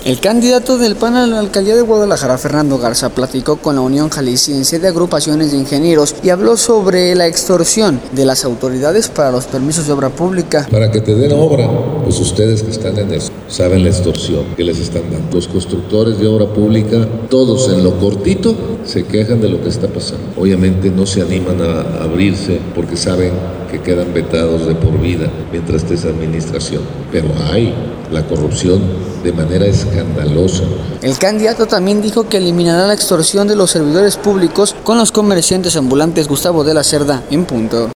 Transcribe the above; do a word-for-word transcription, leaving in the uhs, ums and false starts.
El candidato del P A N a la alcaldía de Guadalajara, Fernando Garza, platicó con la Unión Jalisciense de Agrupaciones de Ingenieros y habló sobre la extorsión de las autoridades para los permisos de obra pública. Para que te den obra, pues ustedes que están en eso saben la extorsión que les están dando. Los constructores de obra pública, todos en lo cortito, se quejan de lo que está pasando. Obviamente no se animan a abrirse porque saben que quedan vetados de por vida mientras esté esa administración. Pero hay la corrupción de manera escandalosa. El candidato también dijo que eliminará la extorsión de los servidores públicos con los comerciantes ambulantes. Gustavo de la Cerda, en punto.